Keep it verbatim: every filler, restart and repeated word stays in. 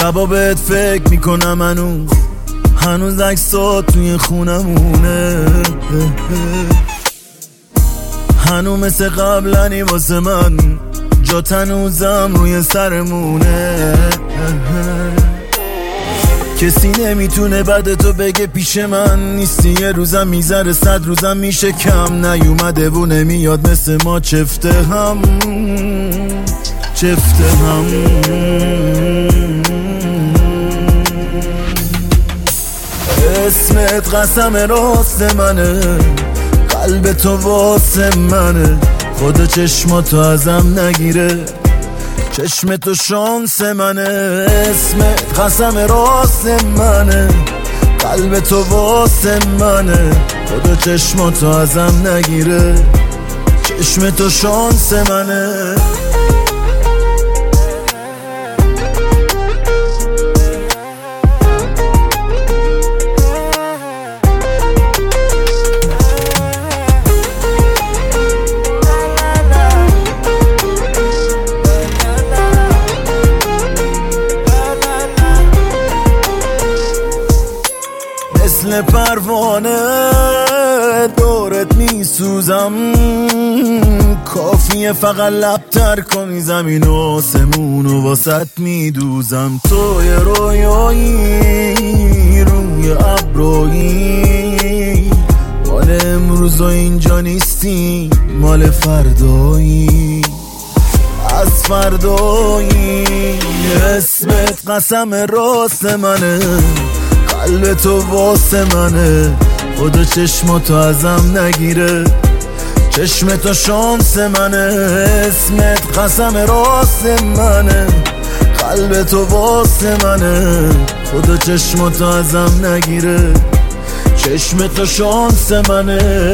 شبا بهت فکر میکنم هنوز هنوز عکسات توی خونمونه، هنو مثل قبلنی واسه من جات هنوزم روی سرمونه. کسی نمیتونه بعد تو بگه پیش من نیستی، یه روزم میذاره صد روزم میشه کم، نیومده و نمیاد مثل ما چفته هم چفته هم. اسمت قسم راست منه، قلب تو واسه منه، خدا چشماتو ازم نگیره، چشم تو شانس منه. اسمت قسم راست منه، قلب تو واسه منه، خدا چشماتو ازم نگیره، چشم تو شانس منه. مثل پروانه دورت میسوزم، کافیه فقط لب تر کنی زمین و آسمون و واسط میدوزم. تو یه رویایی روی ابرویی، مال امروز و اینجا نیستی مال فردایی از فردایی. اسمت قسم راست منه، قلب تو واسه منه، خدا چشماتو ازم نگیره، چشم تو شانس منه. اسمت قسم راست منه، قلب تو واسه منه، خدا چشماتو ازم نگیره، چشم تو شانس منه.